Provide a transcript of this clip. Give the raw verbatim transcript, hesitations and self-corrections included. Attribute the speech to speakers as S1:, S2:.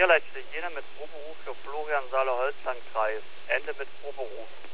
S1: Verkehr Leitstelle Jena mit Proberuf für Florian Saale-Holzlandkreis. Ende mit Proberuf.